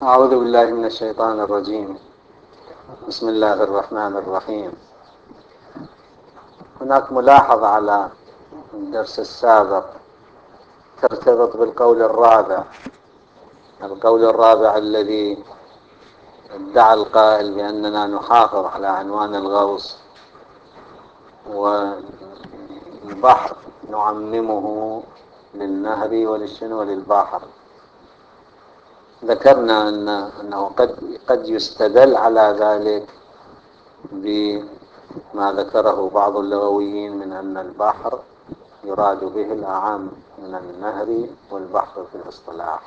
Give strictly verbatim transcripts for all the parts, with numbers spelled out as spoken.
أعوذ بالله من الشيطان الرجيم. بسم الله الرحمن الرحيم. هناك ملاحظة على الدرس السابق ترتبط بالقول الرابع القول الرابع الذي ادعى القائل بأننا نحافظ على عنوان الغوص والبحر نعممه للنهر وللشنو وللبحر. ذكرنا أن أنه قد قد يستدل على ذلك بما ذكره بعض اللغويين من أن البحر يراد به الأعم من النهر والبحر في الاصطلاح.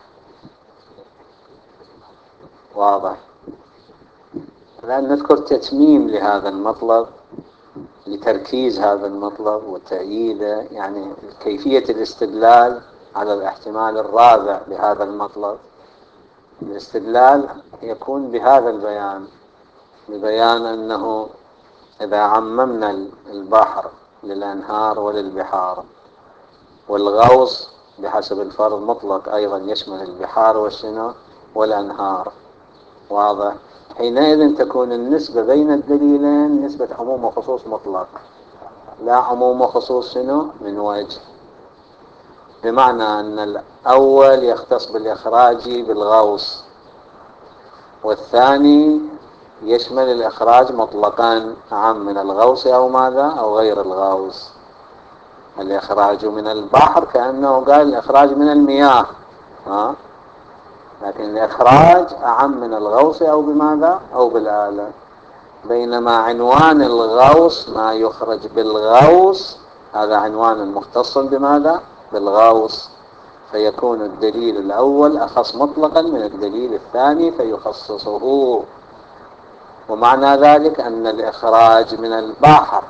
واضح. الآن نذكر تتميم لهذا المطلب لتركيز هذا المطلب وتأييده، يعني كيفية الاستدلال على الاحتمال الرابع لهذا المطلب. الاستدلال يكون بهذا البيان، ببيان أنه إذا عممنا البحر للأنهار وللبحار، والغوص بحسب الفرض مطلق أيضا يشمل البحار والشنو والأنهار. واضح. حينئذ تكون النسبة بين الدليلين نسبة عموم وخصوص مطلق، لا عموم وخصوص شنو من وجه، بمعنى أن الأول يختص بالإخراج بالغوص، والثاني يشمل الإخراج مطلقا عام من الغوص أو ماذا أو غير الغوص. الإخراج من البحر كأنه قال الإخراج من المياه، ها؟ لكن الإخراج أعم من الغوص أو بماذا أو بالآلة. بينما عنوان الغوص ما يخرج بالغوص هذا عنوان مختص بماذا بالغوص، فيكون الدليل الأول أخص مطلقا من الدليل الثاني فيخصصه. ومعنى ذلك أن الإخراج من البحر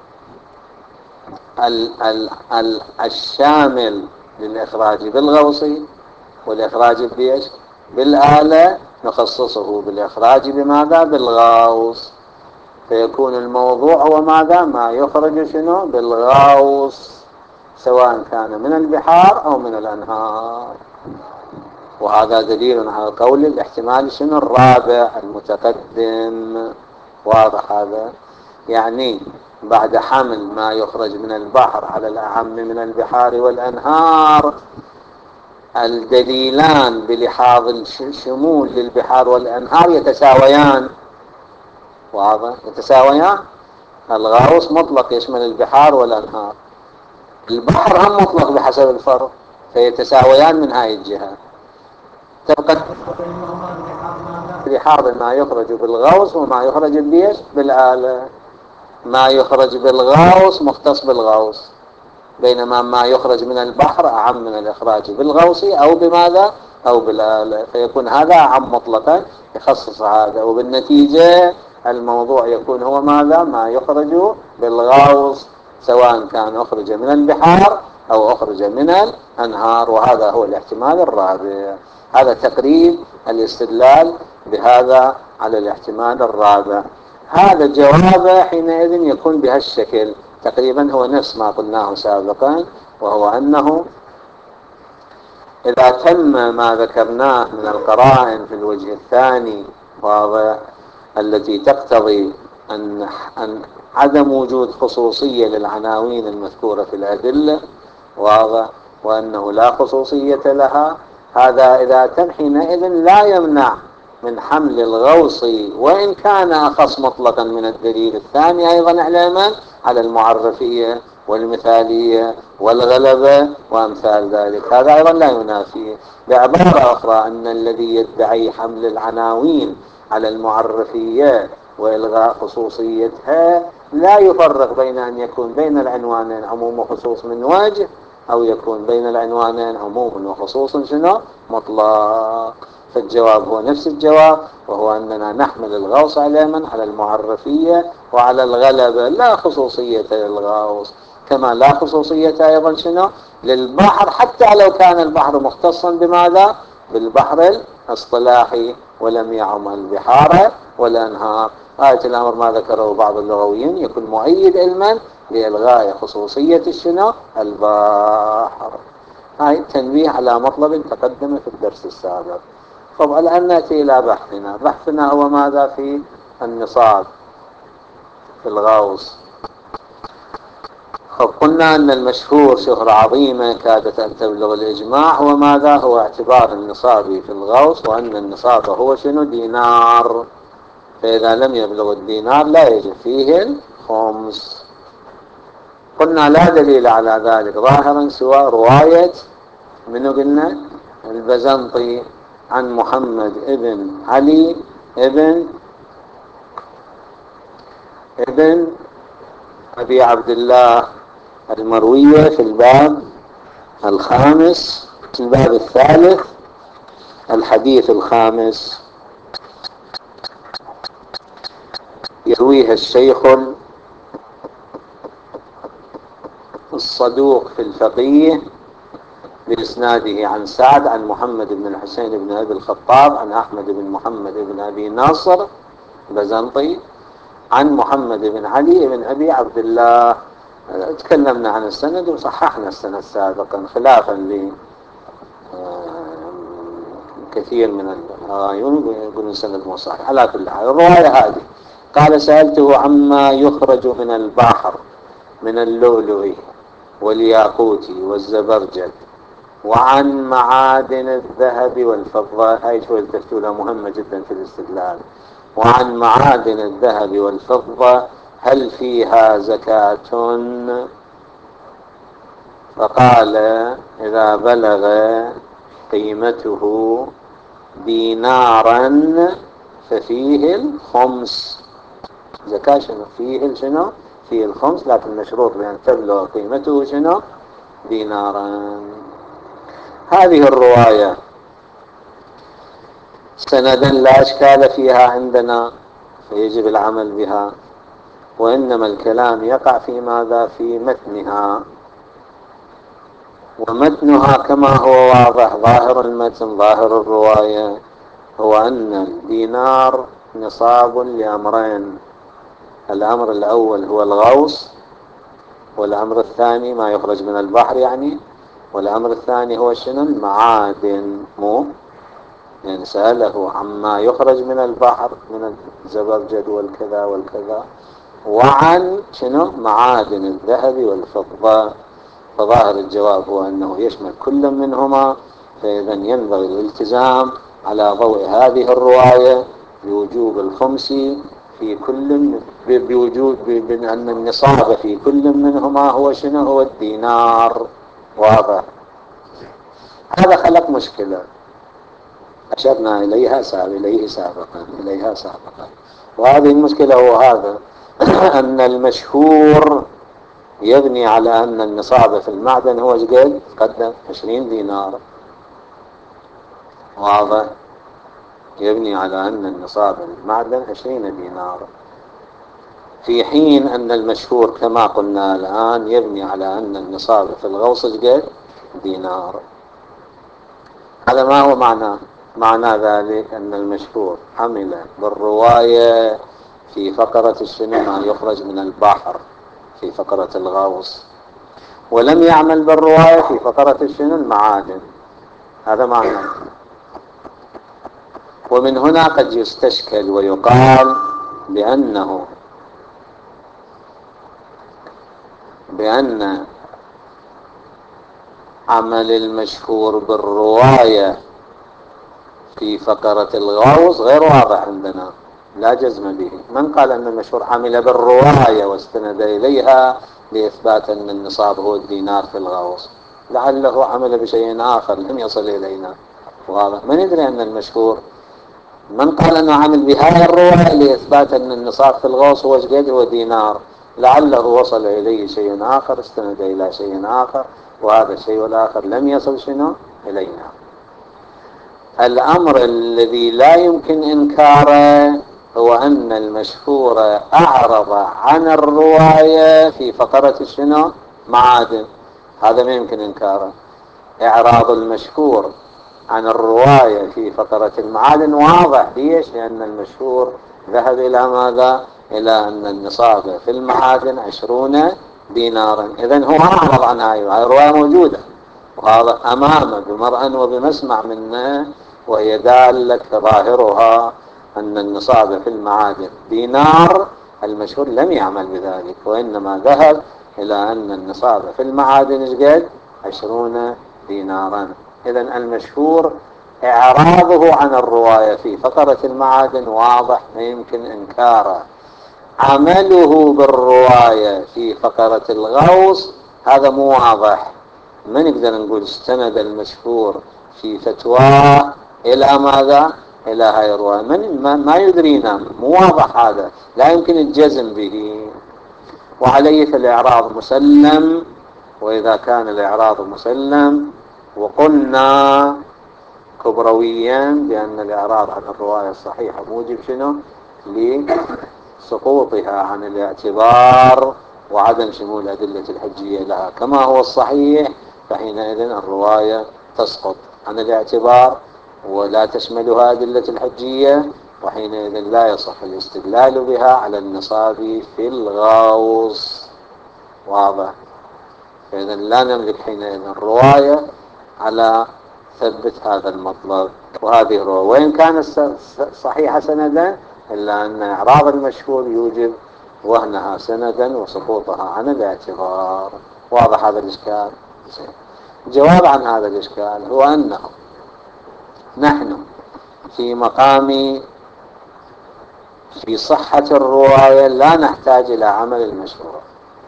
ال ال ال الشامل للإخراج بالغوص والإخراج بإيش بالآلة نخصصه بالإخراج بماذا بالغوص، فيكون الموضوع هو ماذا ما يخرج شنو بالغوص، سواء كان من البحار أو من الأنهار. وهذا دليل على قول الاحتمال شنو الرابع المتقدم. واضح هذا. يعني بعد حمل ما يخرج من البحر على الأعم من البحار والأنهار، الدليلان بلحاظ الشمول للبحار والأنهار يتساويان. واضح يتساويان. الغوص مطلق يشمل البحار والأنهار، البحر هم مطلق بحسب الفرق، فيتساويان من هاي الجهة. تبقى لحاظ ما يخرج بالغوص وما يخرج بيش بالآلة. ما يخرج بالغوص مختص بالغوص، بينما ما يخرج من البحر أعم من الإخراج بالغوص أو بماذا أو بالآلة، فيكون هذا أعم مطلقا يخصص هذا، وبالنتيجة الموضوع يكون هو ماذا ما يخرج بالغوص، سواء كان أخرج من البحار أو أخرج من الأنهار. وهذا هو الاحتمال الرابع. هذا تقريب الاستدلال بهذا على الاحتمال الرابع. هذا جوابه حينئذ يكون بهالشكل تقريبا، هو نفس ما قلناه سابقا، وهو أنه إذا تم ما ذكرناه من القرائن في الوجه الثاني واضح التي تقتضي أن, أن عدم وجود خصوصية للعناوين المذكورة في الأدلة واضح، وأنه لا خصوصية لها، هذا إذا تم حينئذ لا يمنع من حمل الغوص وإن كان أخص مطلقا من الدليل الثاني أيضا علما على المعرفية والمثالية والغلبة وأمثال ذلك. هذا أيضا لا ينافي. بعبارة أخرى أن الذي يدعي حمل العناوين على المعرفية وإلغاء خصوصيتها لا يفرق بين أن يكون بين العنوانين عموم وخصوص من وجه، أو يكون بين العنوانين عموم وخصوص شنو مطلق. فالجواب هو نفس الجواب، وهو أننا نحمل الغوص على من على المعرفية وعلى الغلبة، لا خصوصية للغوص، كما لا خصوصية أيضا شنو للبحر، حتى لو كان البحر مختصا بماذا بالبحر الاصطلاحي ولم يعم البحار والأنهار. آية الأمر ما ذكره بعض اللغويين يكون مؤيد علما لإلغاء خصوصية الشنو البحر. هاي تنبيه على مطلب تقدم في الدرس السابق. طب الآن نأتي إلى بحثنا. بحثنا هو ماذا في النصاب في الغوص. خب قلنا أن المشهور شهرة عظيمة كادت أن تبلغ الإجماع، هو ماذا؟ هو اعتبار النصاب في الغوص، وأن النصاب هو شنو؟ دينار. فإذا لم يبلغ الدينار لا يجب فيه الخمس. قلنا لا دليل على ذلك ظاهرا سوى رواية منو قلنا؟ البزنطي عن محمد ابن علي ابن ابن أبي عبد الله المروية في الباب الخامس، في الباب الثالث الحديث الخامس، يرويها الشيخ الصدوق في الفقيه بإسناده عن سعد عن محمد بن الحسين بن أبي الخطاب عن أحمد بن محمد بن أبي ناصر بزنطي عن محمد بن علي بن أبي عبد الله. تكلمنا عن السند وصححنا السند سابقا خلافا ل كثير من الآيون يقولون سند مو صحيح. على كل حال الرواية هذه قال سألته عما يخرج من البحر من اللؤلؤ والياقوت والزبرجد وعن معادن الذهب والفضة. هاي شوية تفتولة مهمة جدا في الاستدلال. وعن معادن الذهب والفضة هل فيها زكاة؟ فقال إذا بلغ قيمته دينارا ففيه الخمس. زكاة شنو؟ فيه شنو؟ فيه الخمس، لكن مشروط بأن تبلغ قيمته شنو؟ دينارا. هذه الرواية سندا لا إشكال فيها عندنا، فيجب العمل بها، وإنما الكلام يقع في ماذا؟ في متنها. ومتنها كما هو واضح ظاهر المتن ظاهر الرواية هو أن الدينار نصاب لأمرين. الأمر الأول هو الغوص، والأمر الثاني ما يخرج من البحر يعني، والأمر الثاني هو شنو؟ المعادن. مو يعني سأله عما يخرج من البحر من الزبرجد والكذا والكذا، وعن شنو؟ معادن الذهب والفضة. فظاهر الجواب هو أنه يشمل كل منهما، فإذا ينبغي الالتزام على ضوء هذه الرواية بوجوب الخمس في كل، بوجود بأن النصاب في كل منهما هو شنو؟ هو الدينار. واضح؟ هذا خلق مشكلة أشرنا إليها سابقا إليه سابقا إليها سابقا وهذه المشكلة هو هذا أن المشهور يبني على أن النصاب في المعدن هو قد قدم عشرين دينار. واضح؟ يبني على أن النصاب في المعدن عشرين دينار، في حين أن المشهور كما قلنا الآن يبني على أن النصاب في الغوص قد دينار. هذا ما هو معنى معنى ذلك؟ أن المشهور حمل بالرواية في فقرة الشنو ما يخرج من البحر في فقرة الغوص، ولم يعمل بالرواية في فقرة الشنو المعادن. هذا معنى. ومن هنا قد يستشكل ويقال بأنه بأن عمل المشهور بالرواية في فقرة الغوص غير واضح عندنا، لا جزم به. من قال أن المشهور عمل بالرواية واستند إليها لإثبات أن النصاب هو الدينار في الغوص؟ لعله عمل بشيء آخر لم يصل إلينا. واضح؟ من يدري أن المشهور من قال أنه عمل بهذه الرواية لإثبات أن النصاب في الغوص هو قد هو دينار، لعله وصل إليه شيء آخر، استند إلى شيء آخر، وهذا الشيء الآخر لم يصل شنو إلينا. الأمر الذي لا يمكن إنكاره هو أن المشهور أعرض عن الرواية في فقرة شنو معادن. هذا ما يمكن إنكاره. إعراض المشهور عن الرواية في فقرة المعادن واضح. ليش؟ لأن المشهور ذهب إلى ماذا؟ إلى أن النصاب في المعادن عشرون دينارا. إذن هو أعرض عن هذه الرواية موجودة وهذا أمامه بمرأى وبمسمع من وهي دالة ظاهرها أن النصاب في المعادن دينار، المشهور لم يعمل بذلك، وإنما ذهب إلى أن النصاب في المعادن قد عشرون دينارا. إذن المشهور إعراضه عن الرواية في فقرة المعادن واضح ما يمكن إنكاره. عمله بالرواية في فقرة الغوص هذا مو واضح، ما نقدر نقول استند المشهور في فتواه إلى ماذا؟ إلى هاي الرواية، من ما, ما يدرينا، مو واضح، هذا لا يمكن الجزم به. وعليه فالإعراض مسلم، وإذا كان الإعراض مسلم وقلنا كبرويا بأن الإعراض عن الرواية الصحيحة موجب شنو؟ لسقوطها عن الاعتبار وعدم شمول أدلة الحجية لها كما هو الصحيح، فحينئذ الرواية تسقط عن الاعتبار ولا تشملها أدلة الحجية، وحينئذ لا يصح الاستدلال بها على النصاب في الغوص. واضح؟ فإذا لا نملك حينئذ الرواية على ثبت هذا المطلب. وهذه الرواية وإن كانت صحيحة سندا، إلا أن إعراض المشهور يوجب وهنها سندا وسقوطها عن الاعتبار. واضح هذا الإشكال؟ جواب عن هذا الإشكال هو أنه نحن في مقام في صحة الرواية لا نحتاج إلى عمل المشهور.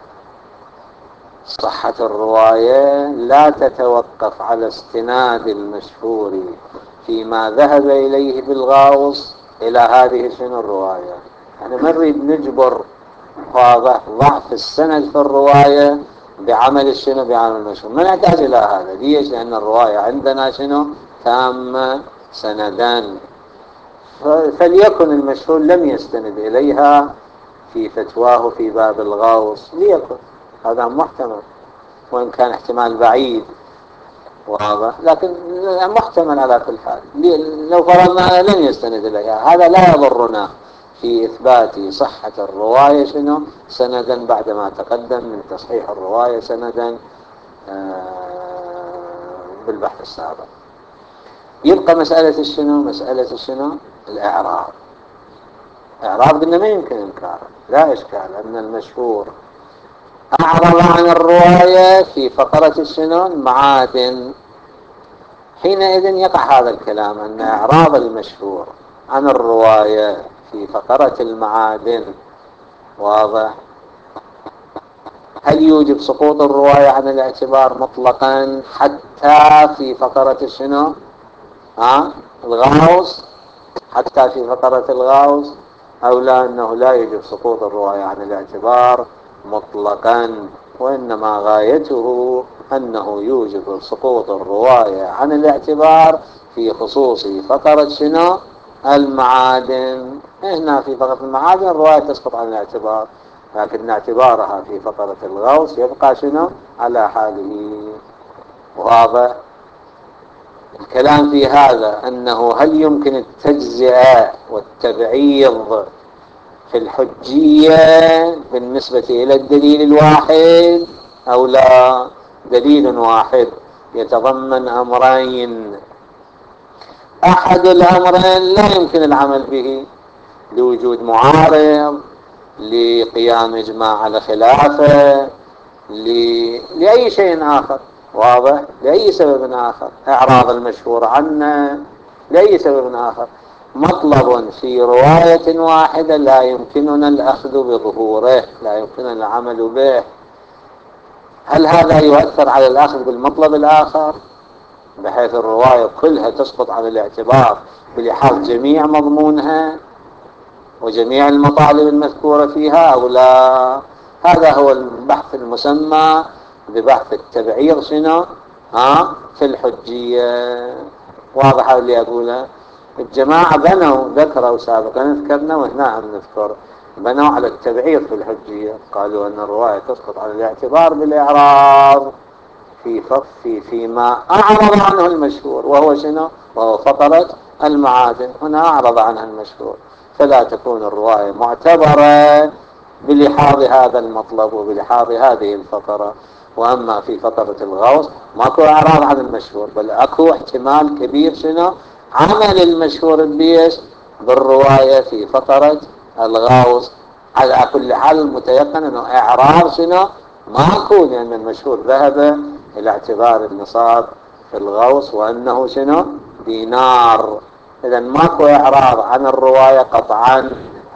صحة الرواية لا تتوقف على استناد المشهور فيما ذهب إليه بالغاوص إلى هذه شنو الرواية. يعني ما نريد نجبر واضح ضعف السند في الرواية بعمل الشنو بعمل المشهور، ما نحتاج إلى هذا. ليش؟ لأن الرواية عندنا شنو تامة سندان، فليكن المشهور لم يستند إليها في فتواه في باب الغوص، ليكن هذا محتمل وإن كان احتمال بعيد. واضح؟ لكن محتمل على كل حال. لو فرضنا لم يستند إليها هذا لا يضرنا في إثبات صحة الرواية شنو سندا بعدما تقدم من تصحيح الرواية سندا بالبحث السابق. يبقى مسألة الشنو مسألة الشنو الإعراب. إعراب قلنا ما يمكن إنكاره، لا إشكال أن المشهور أعرض عن الرواية في فقرة الشنو المعادن. حينئذ يقع هذا الكلام أن إعراض المشهور عن الرواية في فقرة المعادن واضح، هل يوجب سقوط الرواية عن الاعتبار مطلقا حتى في فقرة الشنو ها الغوص، حتى في فقرة الغوص، أو لا أنه لا يجب سقوط الرواية عن الاعتبار مطلقا، وإنما غايته أنه يوجب سقوط الرواية عن الاعتبار في خصوص فقرة شنو المعادن. هنا في فقرة المعادن الرواية تسقط عن الاعتبار، لكن اعتبارها في فقرة الغوص يبقى شنو على حاله. واضح الكلام في هذا؟ أنه هل يمكن التجزئة والتبعيض في الحجية بالنسبة إلى الدليل الواحد أو لا؟ دليل واحد يتضمن أمرين، أحد الأمرين لا يمكن العمل به لوجود معارض، لقيام إجماع على خلافه، ل... لأي شيء آخر. واضح؟ لأي سبب آخر، إعراض المشهور عنه لأي سبب آخر. مطلب في رواية واحدة لا يمكننا الأخذ بظهوره، لا يمكننا العمل به. هل هذا يؤثر على الأخذ بالمطلب الآخر بحيث الرواية كلها تسقط عن الاعتبار بلحاظ جميع مضمونها وجميع المطالب المذكورة فيها أو لا؟ هذا هو البحث المسمى ببحث التبعيض شنو ها في الحجية. واضح اللي أقوله؟ الجماعة بنوا ذكروا سابقا ذكرنا وهنا عم نذكر بنوا على التبعيض في الحجية، قالوا أن الرواية تسقط على الاعتبار بالإعراض في في فيما أعرض عنه المشهور وهو شنو وهو فقرة المعادن. هنا أعرض عنها المشهور فلا تكون الرواية معتبرة بلحاظ هذا المطلب وبلحاظ هذه الفقرة. وأما في فقرة الغوص ماكو إعراض عن المشهور، بل أكو احتمال كبير شنو عمل المشهور بيش بالرواية في فقرة الغوص. على كل حال المتيقن انه اعراب شنو ماكو، لان المشهور ذهب الى اعتبار النصاب في الغوص وانه شنو دينار. اذا ماكو اعراب عن الرواية قطعا،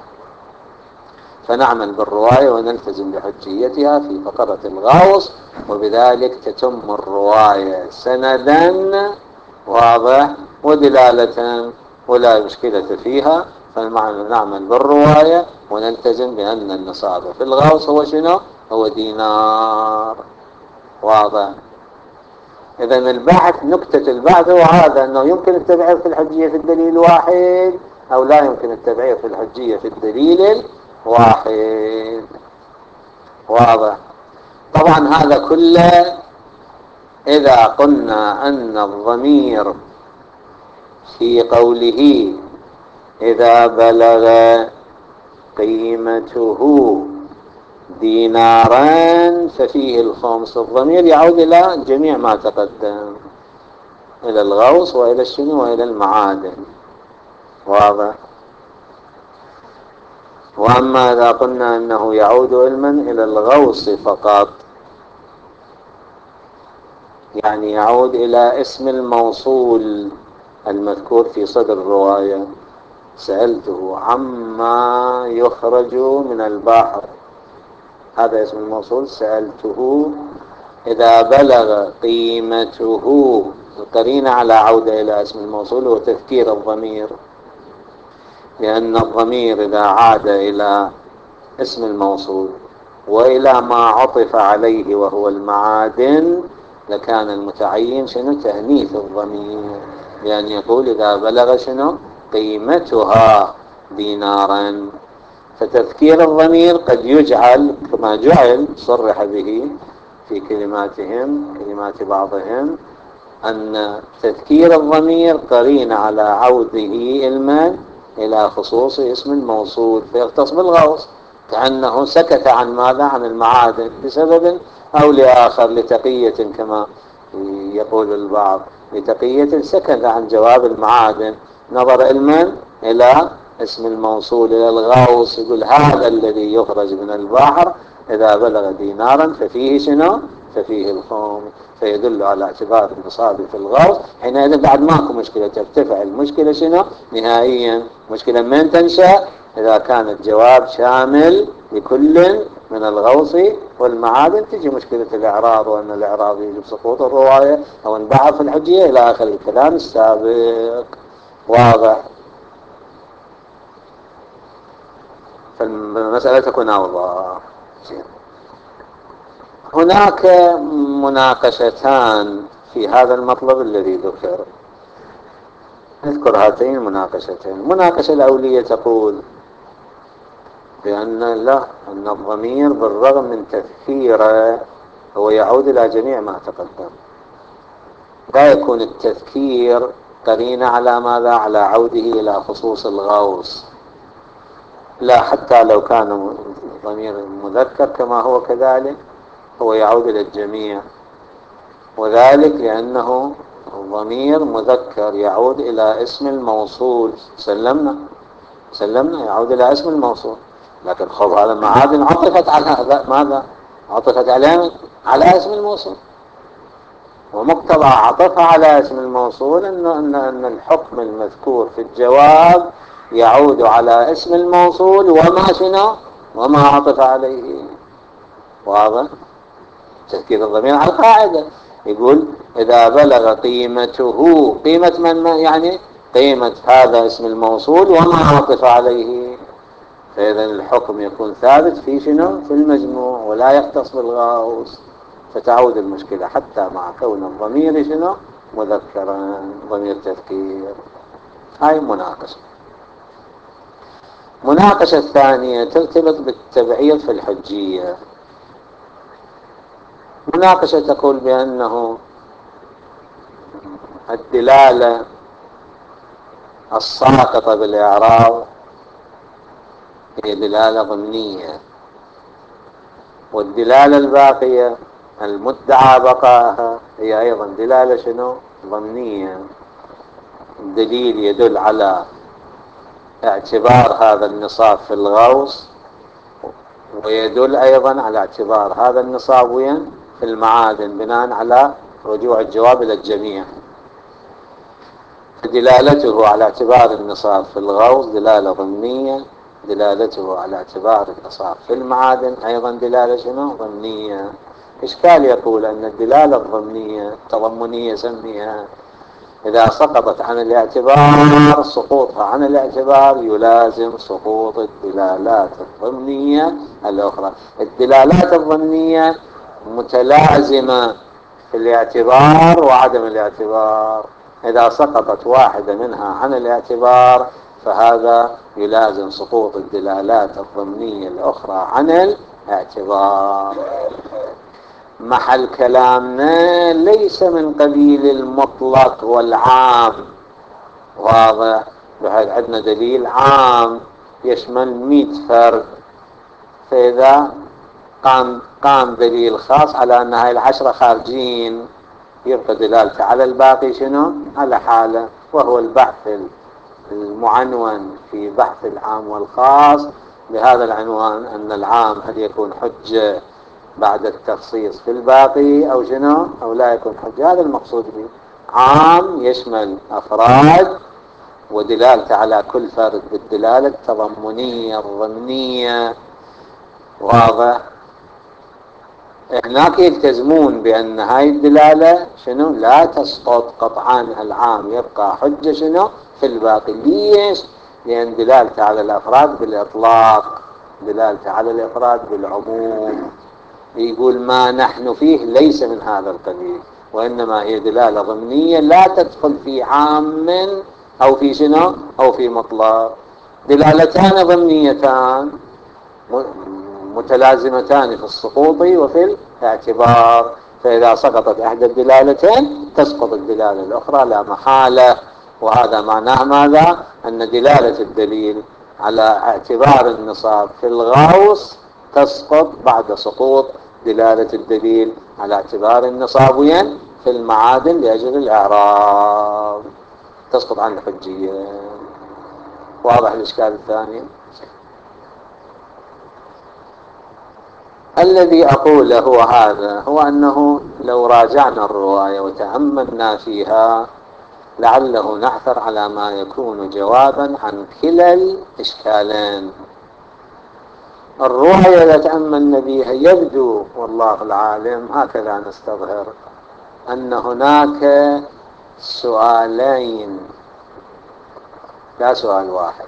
فنعمل بالرواية ونلتزم بحجيتها في فقرة الغوص، وبذلك تتم الرواية سندا واضح ودلالة ولا مشكلة فيها. فالمعنى نعمل بالرواية ونلتزم بأن النصاب في الغوص هو شنو؟ هو دينار. واضح. إذا البحث نكتة البحث هو هذا، أنه يمكن التبعير في الحجية في الدليل واحد أو لا يمكن التبعير في الحجية في الدليل واحد. واضح. طبعا هذا كله إذا قلنا أن الضمير في قوله إذا بلغ قيمته دينارا ففيه الخمس، الضمير يعود إلى جميع ما تقدم، إلى الغوص وإلى الشنو وإلى المعادن. واضح. وأما إذا قلنا أنه يعود علما إلى الغوص فقط، يعني يعود إلى اسم الموصول المذكور في صدر الرواية، سألته عما يخرج من البحر، هذا اسم الموصول سألته. إذا بلغ قيمته، القرينة على عودة إلى اسم الموصول وتذكير الضمير، لأن الضمير إذا عاد إلى اسم الموصول وإلى ما عطف عليه وهو المعادن لكان المتعين شنو تأنيث الضمير، لأن يقول إذا بلغ شنو قيمتها دينارا. فتذكير الضمير قد يجعل كما جعل صرح به في كلماتهم كلمات بعضهم أن تذكير الضمير قرين على عوده المن إلى خصوص اسم الموصول فيختص بالغوص، كأنه سكت عن ماذا؟ عن المعادن بسبب أو لآخر، لتقية كما يقول البعض، لتقية سكت عن جواب المعادن، نظر المن إلى اسم الموصول إلى الغوص، يقول هذا الذي يخرج من البحر إذا بلغ دينارا ففيه شنو؟ ففيه الخمس، فيدل على اعتبار النصاب في الغوص. حينئذ بعد ماكو مشكلة، ترتفع المشكلة شنو نهائيا. مشكلة من تنشأ؟ إذا كان الجواب شامل لكل من الغوص والمعادن، تجي مشكلة الإعراب، وأن الإعراب يجب سقوط الرواية أو انباع في الحجية إلى آخر الكلام السابق. واضح. فالمسألة تكون أوضح. هناك مناقشتان في هذا المطلب الذي ذكر، نذكر هاتين المناقشتين. المناقشة الأولية تقول بأن لا، أن الضمير بالرغم من تذكيره هو يعود إلى جميع ما تقدم، لا يكون التذكير قرينة على ماذا؟ على عوده إلى خصوص الغوص، لا، حتى لو كان ضمير مذكر كما هو كذلك هو يعود إلى الجميع، وذلك لأنه ضمير مذكر يعود إلى اسم الموصول. سلمنا سلمنا يعود إلى اسم الموصول، لكن خذ هذا المعادن عطفت على هذا ماذا؟ عطفت على على اسم الموصول، ومقتضى عطفها على اسم الموصول أن أن أن الحكم المذكور في الجواب يعود على اسم الموصول وما شنو وما عطف عليه. واضح. تذكير الضمير على القاعدة، يقول إذا بلغ قيمته، قيمة من يعني قيمة هذا اسم الموصول وما عطف عليه، فإذا الحكم يكون ثابت في شنو في المجموع ولا يختص بالغوص، فتعود المشكلة حتى مع كون الضمير شنو مذكرا ضمير تذكير. هاي مناقشة. مناقشة الثانية ترتبط بالتبعيض في الحجية. مناقشة تقول بأنه الدلالة الساقطة بالإعراب هي دلالة ضمنية، والدلالة الباقية المدعى بقاءها هي أيضا دلالة شنو ضمنية. دليل يدل على اعتبار هذا النصاب في الغوص، ويدل أيضا على اعتبار هذا النصاب وين في المعادن، بناء على رجوع الجواب إلى الجميع. فدلالته على اعتبار النصاب في الغوص دلالة ضمنية، دلالته على اعتبار النصاب في المعادن أيضا دلالة شنو؟ ضمنية. إشكال يقول أن الدلالة الضمنية التضمنية سميها إذا سقطت عن الاعتبار سقوطها عن الاعتبار يلازم سقوط الدلالات الضمنية الأخرى. الدلالات الضمنية متلازمة في الاعتبار وعدم الاعتبار، إذا سقطت واحدة منها عن الاعتبار فهذا يلازم سقوط الدلالات الضمنية الأخرى عن الاعتبار. محل كلامنا ليس من قبيل المطلق والعام، واضح؟ بحيث عندنا دليل عام يشمل مئة فرد، فإذا قام قام دليل خاص على أن هاي العشرة خارجين يبقى دلالته على الباقي شنو؟ على حاله، وهو البحث المعنون في بحث العام والخاص بهذا العنوان، أن العام هل يكون حجة بعد التخصيص في الباقي أو شنو أو لا يكون حجة. هذا المقصود به، عام يشمل أفراد ودلالته على كل فرد بالدلالة التضمنية الضمنية، واضح؟ هناك يلتزمون بأن هاي الدلالة شنو لا تسقط قطعا، العام يبقى حجة شنو في الباقي. ليش؟ لأن دلالته على الأفراد بالإطلاق، دلالته على الأفراد بالعموم. يقول ما نحن فيه ليس من هذا القبيل، وإنما هي دلالة ضمنية لا تدخل في عام أو في شنو أو في مطلق. دلالتان ضمنيتان متلازمتان في السقوط وفي الاعتبار، فإذا سقطت إحدى الدلالتين تسقط الدلالة الأخرى لا محالة. وهذا معناه ماذا؟ أن دلالة الدليل على اعتبار النصاب في الغوص تسقط بعد سقوط دلالة الدليل على اعتبار النصاب وين في المعادن لأجل الإعراب، تسقط عن الحجية. واضح الإشكال الثاني؟ الذي أقوله هو هذا، هو أنه لو راجعنا الرواية وتأملنا فيها لعله نعثر على ما يكون جوابا عن كلا الإشكالين. الرواية إذا تأملنا بها يبدو والله العالم هكذا نستظهر أن هناك سؤالين لا سؤال واحد،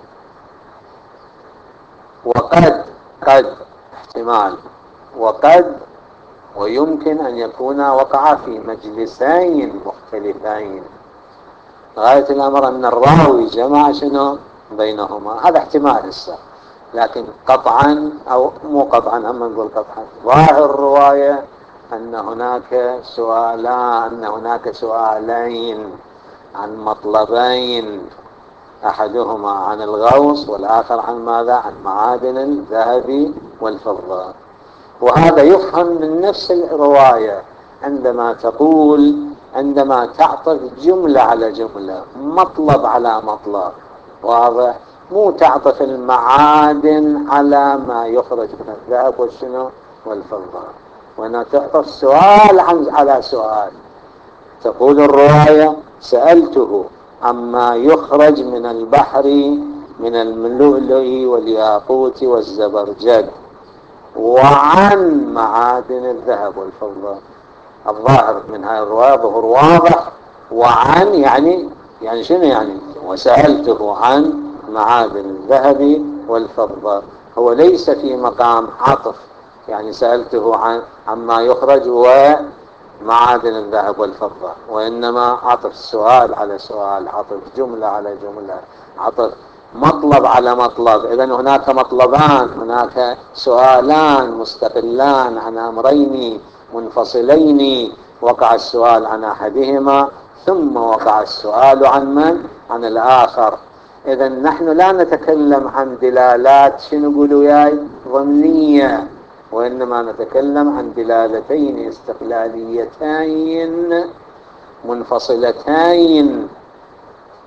وقد قد احتمال وقد ويمكن أن يكون وقع في مجلسين مختلفين. غاية الأمر أن الراوي جمع شنو بينهما، هذا احتمال هسه، لكن قطعا أو مو قطعا، أما نقول قطعا ظاهر الرواية أن هناك سؤالان أن هناك سؤالين عن مطلبين، أحدهما عن الغوص والآخر عن ماذا؟ عن معادن الذهب والفضة. وهذا يفهم من نفس الرواية عندما تقول عندما تعطف جملة على جملة، مطلب على مطلب، واضح؟ مو تعطف المعادن على ما يخرج من الذهب والشنو والفضة، وأنا تعطف سؤال على سؤال. تقول الرواية سألته عما يخرج من البحر من اللؤلؤ والياقوت والزبرجد وعن معادن الذهب والفضة. الظاهر من هذه الرواية ظهور واضح، وعن يعني يعني شنو يعني؟ وسألته عن معادن الذهب والفضة، هو ليس في مقام عطف، يعني سألته عن عما يخرج ومعادن الذهب والفضة، وإنما عطف السؤال على سؤال، عطف جملة على جملة، عطف مطلب على مطلب. إذن هناك مطلبان، هناك سؤالان مستقلان عن أمرين منفصلين، وقع السؤال عن أحدهما ثم وقع السؤال عن من؟ عن الآخر. إذن نحن لا نتكلم عن دلالات شنو نقولوا ياي ضمنية، وإنما نتكلم عن دلالتين استقلاليتين منفصلتين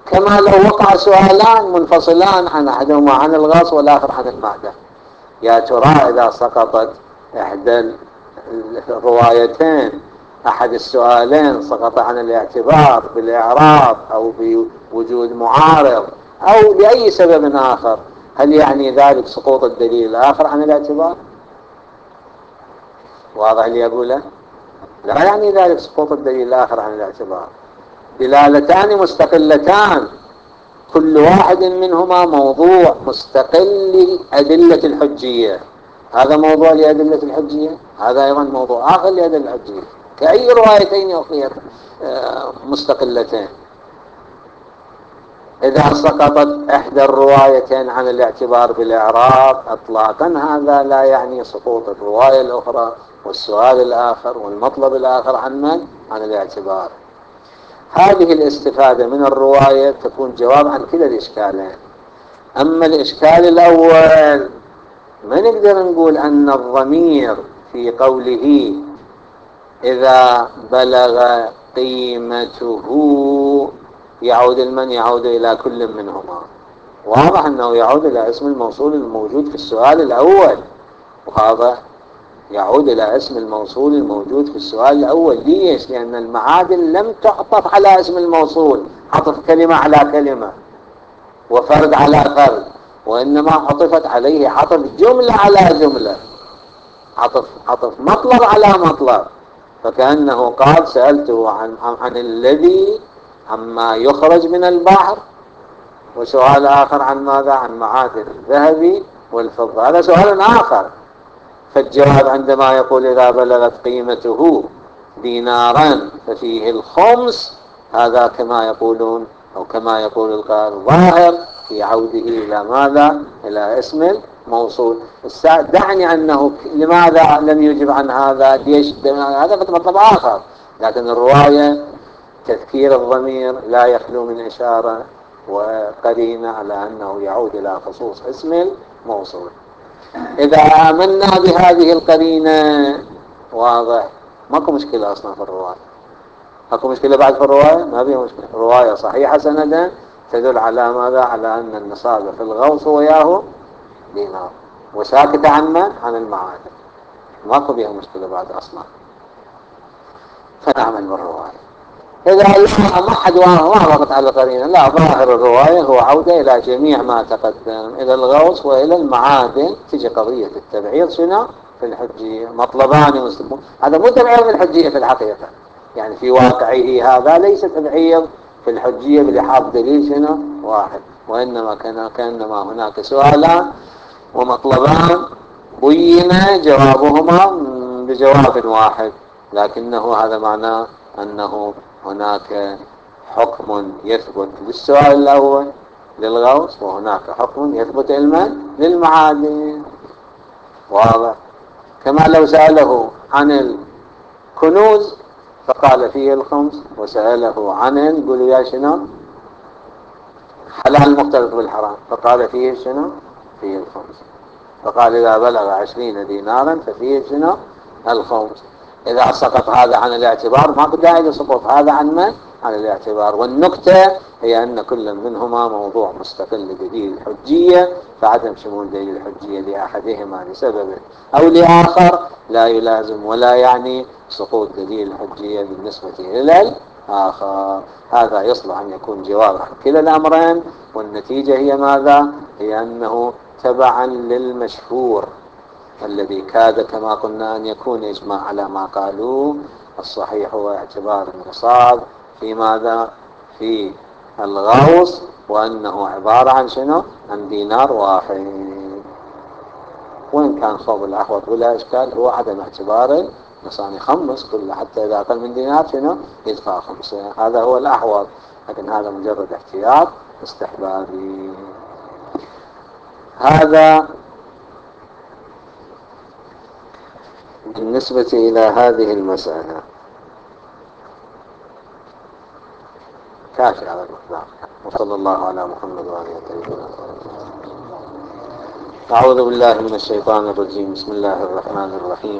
كما لو وقع سؤالان منفصلان عن أحدهما عن الغاص والآخر عن المعدة. يا ترى إذا سقطت إحدى الروايتين، أحد السؤالين سقط عن الاعتبار بالإعراب أو بوجود معارض أو لأي سبب آخر، هل يعني ذلك سقوط الدليل الآخر عن الاعتبار؟ واضح اللي أقوله؟ لا يعني ذلك سقوط الدليل الآخر عن الاعتبار. دلالتان مستقلتان، كل واحد منهما موضوع مستقل لأدلة الحجية. هذا موضوع لأدلة الحجية، هذا أيضا موضوع آخر لأدلة الحجية، كأي روايتين أخرى مستقلتين. إذا سقطت إحدى الروايتين عن الاعتبار بالإعراب إطلاقا، هذا لا يعني سقوط الرواية الأخرى والسؤال الآخر والمطلب الآخر عن من؟ عن الاعتبار. هذه الاستفادة من الرواية تكون جواب عن كلا الإشكالين. أما الإشكال الأول، ما نقدر نقول أن الضمير في قوله إذا بلغ قيمته يعود المن يعود إلى كل منهما. واضح أنه يعود إلى اسم الموصول الموجود في السؤال الأول، وهذا يعود إلى اسم الموصول الموجود في السؤال الأول. ليش؟ لأن المعادن لم تعطف على اسم الموصول عطف كلمة على كلمة وفرد على فرد، وإنما عطفت عليه عطف جملة على جملة، عطف عطف مطلب على مطلب. فكأنه قال سألته عن, عن الذي عما يخرج من البحر، وسؤال آخر عن ماذا؟ عن معادن الذهب والفضة، هذا سؤال آخر. فالجواب عندما يقول إذا بلغت قيمته دينارا ففيه الخمس، هذا كما يقولون أو كما يقول القائل ظاهر في عوده إلى ماذا؟ إلى اسم الموصول. دعني أنه لماذا لم يجب عن هذا؟ ليش؟ هذا مطلب آخر. لكن الرواية تذكير الضمير لا يخلو من إشارة وقرينة على أنه يعود إلى خصوص اسم الموصول. إذا آمنا بهذه القرينة واضح، ماكو مشكلة أصلا في الرواية. ماكو مشكلة بعد في الرواية، ما فيها مشكلة. الرواية صحيحة سندا تدل على ماذا؟ على أن النصاب في الغوص وياه دينار، وساكت عن من؟ عن المعادن. ماكو بها مشكلة بعد أصلا، فنعمل بالرواية. إذا لا ما حد وافقت على قرينة، لا، ظاهر الرواية هو عودة إلى جميع ما تقدم، إلى الغوص وإلى المعادن. تجي قضية التبعيض شنو؟ في الحجية مطلبان مسلمون. هذا مو تبعيض في الحجية في الحقيقة، يعني في واقعه هذا ليس تبعيض في الحجية بلحاظ دليل شنو؟ واحد، وإنما كان كأنما هناك سؤالان ومطلبان بين جوابهما بجواب واحد، لكنه هذا معناه أنه هناك حكم يثبت للسؤال الأول للغوص، وهناك حكم يثبت علما للمعادن. واضح؟ كما لو سأله عن الكنوز فقال فيه الخمس، وسأله عن يقول يا شنو حلال مختلط بالحرام فقال فيه شنو؟ فيه الخمس. فقال إذا بلغ عشرين دينارا ففيه شنو؟ الخمس. إذا سقط هذا عن الاعتبار ما داعي لسقوط هذا عن من؟ عن الاعتبار. والنكتة هي أن كل منهما موضوع مستقل بدليل الحجية، فعدم شمول دليل الحجية لأحدهما لسبب أو لآخر لا يلازم ولا يعني سقوط دليل الحجية بالنسبة إلى الآخر. هذا يصلح أن يكون جواب عن كلا الأمرين، والنتيجة هي ماذا؟ هي أنه تبعا للمشهور الذي كاد كما قلنا أن يكون إجماع على ما قالوه، الصحيح هو اعتبار النصاب في ماذا؟ في الغوص، وأنه عبارة عن شنو؟ عن دينار واحد. وإن كان صوب الأحوط بلا إشكال هو عدم اعتبار النصاب، يخمس كله حتى إذا أقل من دينار شنو؟ يدفع خمسة، هذا هو الأحوط. لكن هذا مجرد احتياط استحبابي. هذا بالنسبة إلى هذه المسألة. كافي على المقدار. وصلى الله على محمد وآله وسلم. أعوذ بالله من الشيطان الرجيم. بسم الله الرحمن الرحيم.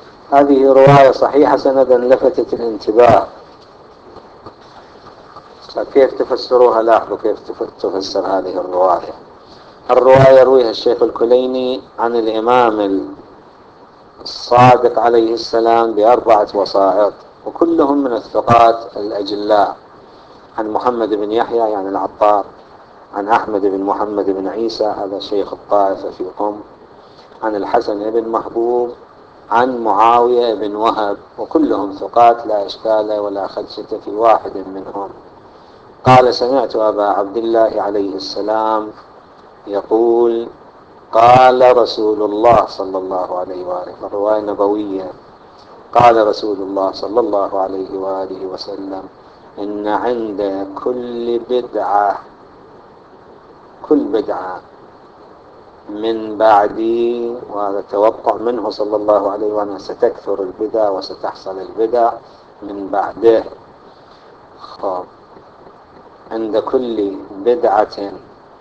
هذه رواية صحيحة سندا لفتت الانتباه. فكيف تفسروها؟ لاحظوا كيف تفسر هذه الرواية. الرواية يرويها الشيخ الكليني عن الإمام الصادق عليه السلام بأربعة وسائط، وكلهم من الثقات الأجلاء. عن محمد بن يحيى يعني العطار، عن أحمد بن محمد بن عيسى هذا شيخ الطائفة في قم، عن الحسن بن محبوب، عن معاوية بن وهب، وكلهم ثقات لا إشكال ولا خدشة في واحد منهم. قال: سمعت أبا عبد الله عليه السلام يقول: قال رسول الله صلى الله عليه وآله، الرواية نبوية، قال رسول الله صلى الله عليه وآله وسلم: إن عند كل بدعة كل بدعة من بعدي، وهذا توقع منه صلى الله عليه وآله، ستكثر البدع وستحصل البدع من بعده. خب. عند كل بدعة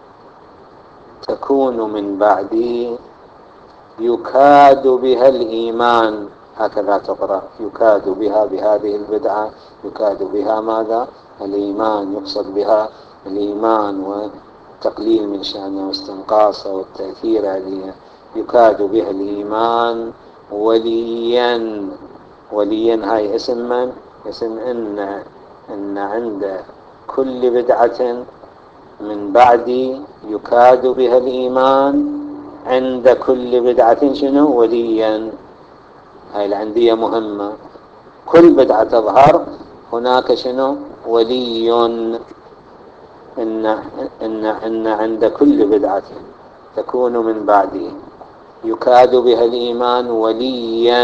تكون من بعدي يكاد بها الإيمان، هكذا تقرأ، يكاد بها، بهذه البدعة يكاد بها ماذا؟ الإيمان، يقصد بها الإيمان وتقليل من شأنه واستنقاصه والتأثير عليه. يكاد بها الإيمان وليا. وليا هاي اسم من؟ اسم إن إن عند كل بدعة من بعدي يكاد بها الإيمان، عند كل بدعة شنو؟ وليا. هاي العندية مهمة. كل بدعة تظهر هناك شنو؟ ولي. إن, إن, إن عند كل بدعة تكون من بعدي يكاد بها الإيمان وليا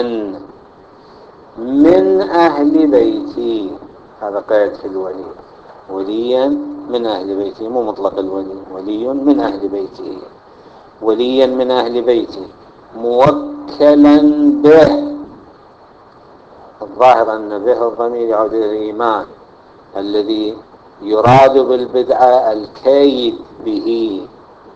من أهل بيتي. هذا قيد في الولي، وليا من أهل بيتي، مو مطلق الولي، ولي من أهل بيتي، وليا من أهل بيتي موكلا به. الظاهر أن به الضمير يعود إلى الإيمان، الذي يراد بالبدعة الكيد به.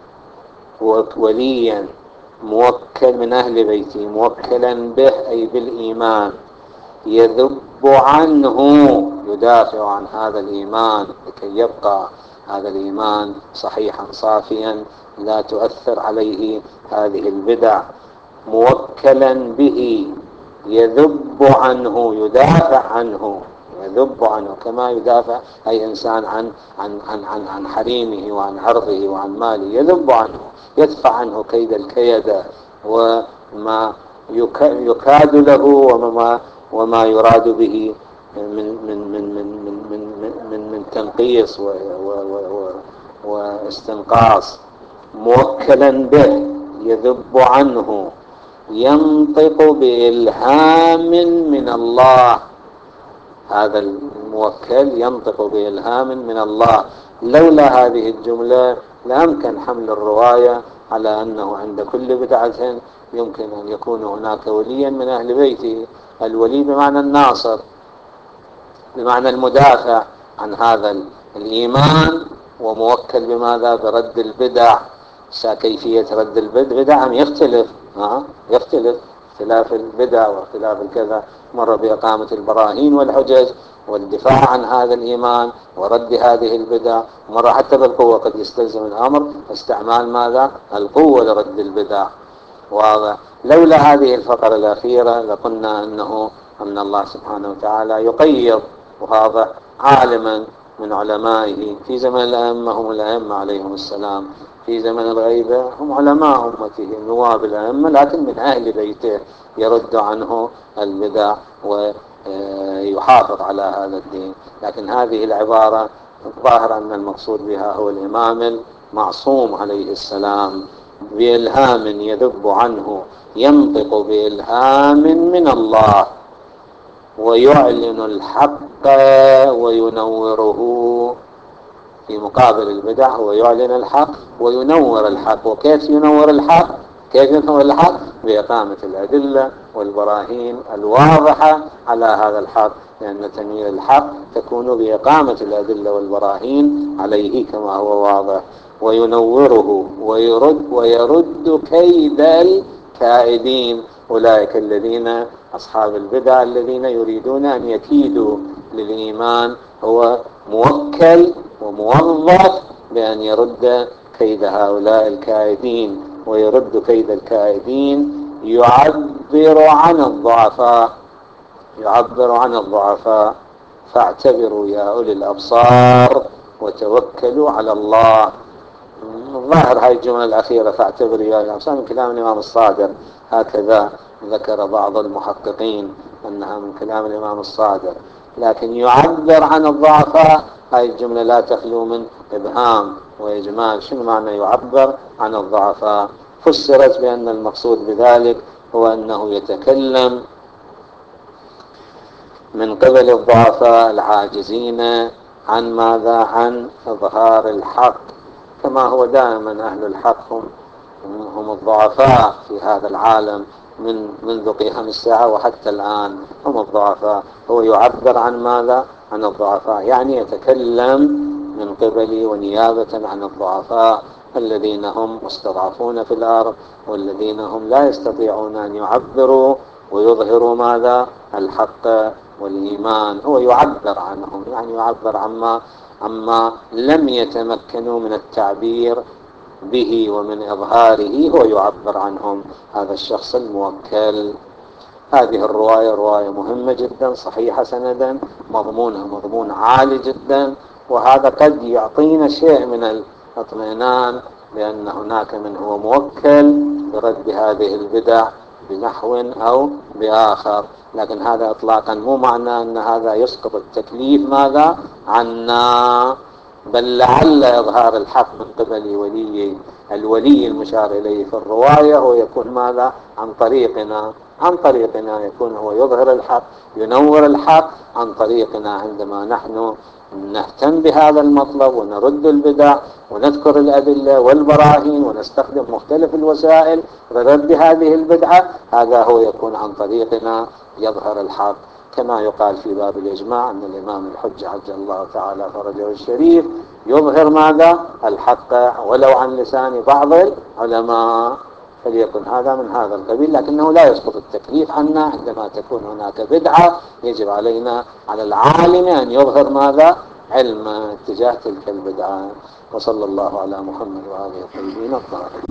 وليا موكل من أهل بيتي موكلا به أي بالإيمان، يذب عنه، يدافع عن هذا الإيمان لكي يبقى هذا الإيمان صحيحا صافيا لا تؤثر عليه هذه البدع. موكلا به يذب عنه، يدافع عنه، يذب عنه كما يدافع أي إنسان عن عن عن عن, عن حريمه وعن عرضه وعن ماله، يذب عنه، يدفع عنه كيد الكيد وما يكاد له وما وما يراد به من من من من من من من, من تنقيص واستنقاص. موكلا به يذب عنه، ينطق بإلهام من الله. هذا الموكل ينطق بإلهام من الله. لولا هذه الجملة لأمكن حمل الرواية على أنه عند كل بدعة يمكن أن يكون هناك وليا من أهل بيته. الولي بمعنى الناصر، بمعنى المدافع عن هذا الإيمان، وموكل بماذا؟ برد البدع. كيفية رد البدع أم يختلف؟ ها؟ يختلف، اختلاف البدع واختلاف الكذا، مرة بإقامة البراهين والحجج والدفاع عن هذا الإيمان ورد هذه البدع، مرة حتى بالقوة قد يستلزم الأمر استعمال ماذا؟ القوة لرد البدع. واضح؟ لولا هذه الفقرة الأخيرة لقلنا أنه أن الله سبحانه وتعالى يقيض، وهذا عالما من علمائه في زمن الأئمة هم الأئمة عليهم السلام، في زمن الغيبة هم علماء أمته نواب الأئمة لكن من أهل بيته، يرد عنه البدع ويحافظ على هذا الدين. لكن هذه العبارة الظاهر أن المقصود بها هو الإمام المعصوم عليه السلام، بإلهام يذب عنه، ينطق بإلهام من الله، ويعلن الحق وينوره. في مقابل البدع هو يعلن الحق وينور الحق. وكيف ينور الحق؟ كيف ينور الحق؟ بإقامة الأدلة والبراهين الواضحة على هذا الحق، لأن تنوير الحق تكون بإقامة الأدلة والبراهين عليه كما هو واضح. وينوره ويرد ويرد كيد الكائدين، أولئك الذين أصحاب البدع الذين يريدون أن يكيدوا للإيمان، هو موكل وموظف بأن يرد كيد هؤلاء الكائدين، ويرد كيد الكائدين يعبر عن الضعفاء، يعبر عن الضعفاء. فاعتبروا يا أولي الأبصار وتوكلوا على الله. الظاهر هاي الجملة الأخيرة فاعتبروا يا أولي الأبصار من كلام الإمام الصادق، هكذا ذكر بعض المحققين أنها من كلام الإمام الصادق، لكن يعبر عن الضعفاء. هاي الجملة لا تخلو من إبهام وإجمال. شنو معنى يعبر عن الضعفاء؟ فسرت بأن المقصود بذلك هو أنه يتكلم من قبل الضعفاء العاجزين عن ماذا؟ عن إظهار الحق، كما هو دائما أهل الحق هم, هم الضعفاء في هذا العالم من منذ قيام الساعة وحتى الآن هم الضعفاء. هو يعبر عن ماذا؟ عن الضعفاء، يعني يتكلم من قبل ونيابة عن الضعفاء الذين هم مستضعفون في الأرض، والذين هم لا يستطيعون أن يعبروا ويظهروا ماذا؟ الحق والإيمان. هو يعبر عنهم، يعني يعبر عما عما لم يتمكنوا من التعبير به ومن إظهاره، هو يعبر عنهم، هذا الشخص الموكل. هذه الرواية رواية مهمة جدا، صحيحة سندا، مضمونها مضمون عالي جدا، وهذا قد يعطينا شيء من الاطمئنان بأن هناك من هو موكل برد هذه البدع بنحو أو بآخر. لكن هذا إطلاقا مو معنى أن هذا يسقط التكليف ماذا؟ عنا، بل لعل إظهار الحق من قبل ولي الولي المشار إليه في الرواية هو يكون ماذا؟ عن طريقنا، عن طريقنا يكون هو يظهر الحق، ينور الحق عن طريقنا، عندما نحن نهتم بهذا المطلب ونرد البدع ونذكر الأدلة والبراهين ونستخدم مختلف الوسائل لرد هذه البدعة، هذا هو يكون عن طريقنا يظهر الحق. كما يقال في باب الإجماع أن الإمام الحجة عجل الله تعالى فرجه الشريف يظهر ماذا؟ الحق ولو عن لسان بعض العلماء، فليكن هذا من هذا القبيل. لكنه لا يسقط التكليف عنا عندما تكون هناك بدعة، يجب علينا على العالم أن يظهر ماذا؟ علم اتجاه تلك البدعة. وصلى الله على محمد وآله الطيبين الطاهرين.